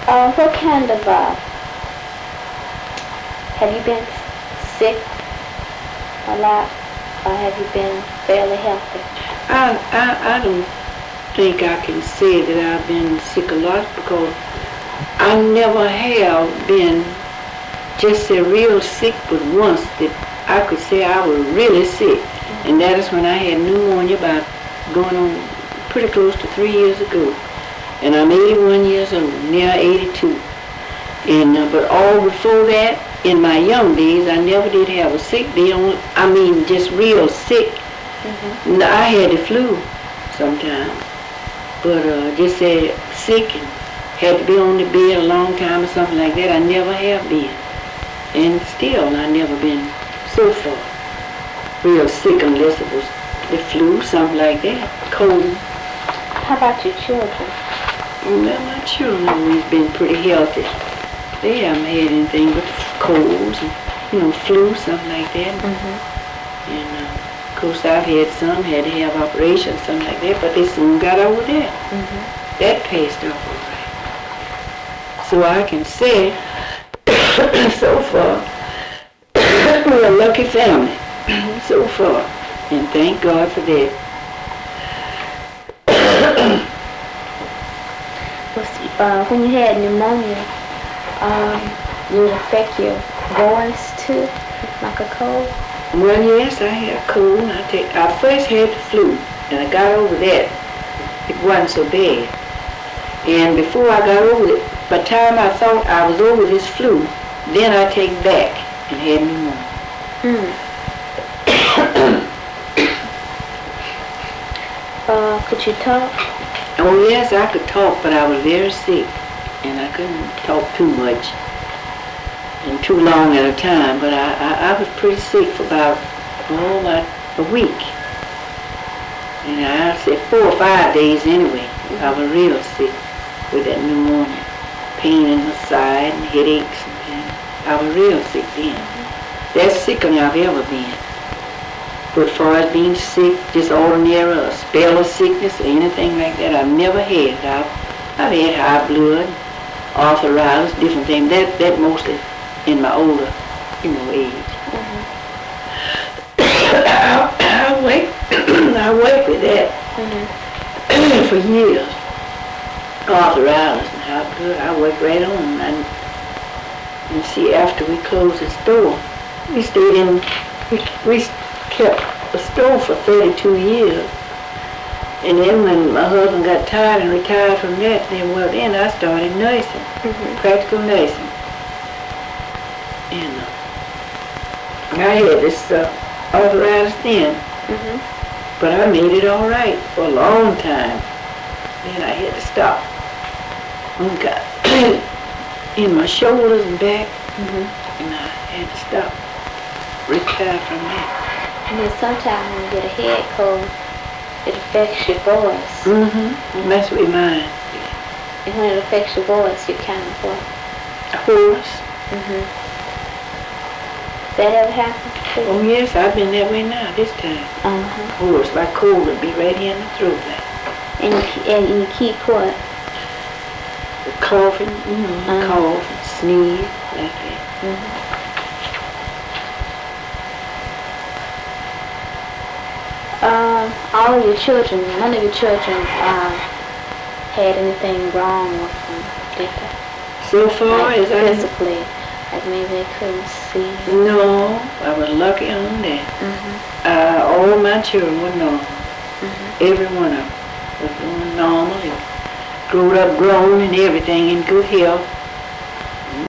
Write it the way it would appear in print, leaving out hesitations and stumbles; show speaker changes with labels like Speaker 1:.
Speaker 1: What kind of, have you been sick a lot, or have you been fairly healthy?
Speaker 2: I don't think I can say that I've been sick a lot because I never have been just say real sick, but once that I could say I was really sick, and that is when I had pneumonia about going on pretty close to 3 years ago. And I'm 81 years old, near 82. And but all before that, in my young days, I never did have a sick day. Just real sick. Mm-hmm. I had the flu sometimes, but just say sick and had to be on the bed a long time or something like that. I never have been, and still I never been so far real sick unless it was the flu, something like that, cold.
Speaker 1: How about your children?
Speaker 2: Well, my children have always been pretty healthy. They haven't had anything but colds and, flu, something like that. Mm-hmm. And, of course, I've had some, had to have operations, something like that, but they soon got over that. Mm-hmm. That passed off all right. So I can say, so far, we're a lucky family, so far, and thank God for that.
Speaker 1: When you had pneumonia, would it affect your voice too, like a cold?
Speaker 2: Well, yes, I had a cold. I first had the flu, and I got over that. It wasn't so bad. And before I got over it, by the time I thought I was over this flu, then I take back and had pneumonia.
Speaker 1: Could you talk?
Speaker 2: Oh, yes, I could talk, but I was very sick, and I couldn't talk too much and too long at a time, but I was pretty sick for about a week. And I said 4 or 5 days anyway. I was real sick with that pneumonia, pain in the side and headaches and things. I was real sick then. That's sicker than I've ever been. But as far as being sick, just ordinary, a spell of sickness or anything like that, I've never had. I've had high blood, arthritis, different things. That mostly in my older, age. Mm-hmm. I worked with that for years. Arthritis and high blood, I worked right on. And see, after we closed the store, we stayed in, we kept a store for 32 years. And then when my husband got tired and retired from that, then I started nursing, practical nursing. And I had this arthritis then, but I made it all right for a long time. Then I had to stop. Got in my shoulders and back, and I had to stop, retire from that.
Speaker 1: And then sometimes when you get a head cold, it affects your voice.
Speaker 2: Mess with mine.
Speaker 1: And when it affects your voice, you kind of what?
Speaker 2: Hoarse.
Speaker 1: That ever happened?
Speaker 2: Oh yes, I've been that way now this time. Hoarse, like cold would be right here in the throat.
Speaker 1: And you keep what?
Speaker 2: Coughing, cough and sneeze, like that.
Speaker 1: All of your children, none of your children had anything wrong with them, did they?
Speaker 2: So far as I
Speaker 1: physically, like maybe they couldn't see.
Speaker 2: No, I was lucky on that. All my children were normal. Every one of them was doing normal and grown and everything in good health.